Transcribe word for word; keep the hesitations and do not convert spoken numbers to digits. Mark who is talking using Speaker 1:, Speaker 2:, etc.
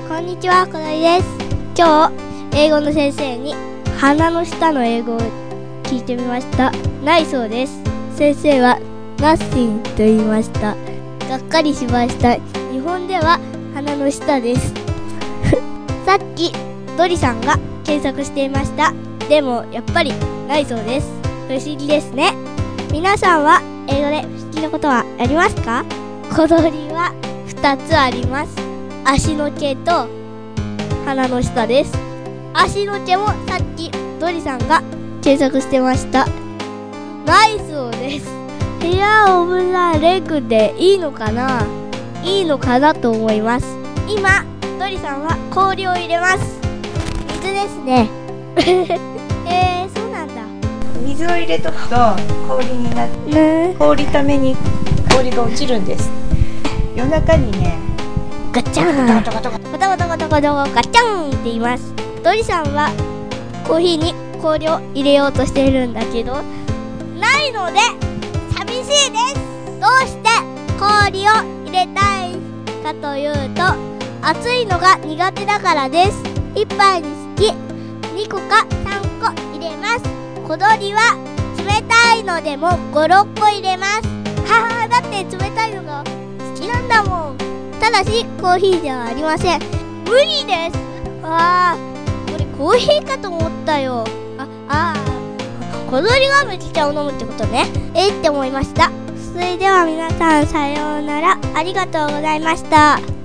Speaker 1: こんにちは、このりです。今日、英語の先生に鼻の下の英語を聞いてみました。ないそうです。先生は nothing と言いました。がっかりしました。日本では鼻の下です。さっきドリさんが検索していました。でもやっぱりないそうです。不思議ですね。皆さんは英語で不思議なことはありますか？小鳥はふたつあります。足の毛と鼻の下です。足の毛もさっきドリさんが検索してました。ないそうです。ヘアオブザレッグでいいのかな？いいのかなと思います。今ドリさんは氷を入れます。水ですね。えー、そうなんだ。
Speaker 2: 水を入れとくと氷になって、
Speaker 1: ね、
Speaker 2: 氷ために氷が落ちるんです。夜中にね、
Speaker 1: ガチャンガタガタガタガタガタガタガタガチャンって言います。ドリさんはコーヒーに氷を入れようとしているんだけど、ないので寂しいです。どうして氷を入れたいかというと、熱いのが苦手だからです。一杯につきにこかさんこ入れます。小鳥は冷たいのでもご、ろっこ入れます。はは、だって冷たいのが好きなんだもん。ただしコーヒーではありません。無理です。あー、これコーヒーかと思ったよ。あ、あー、小鳥が麦茶を飲むってことね。えーって思いました。それでは皆さんさようなら。ありがとうございました。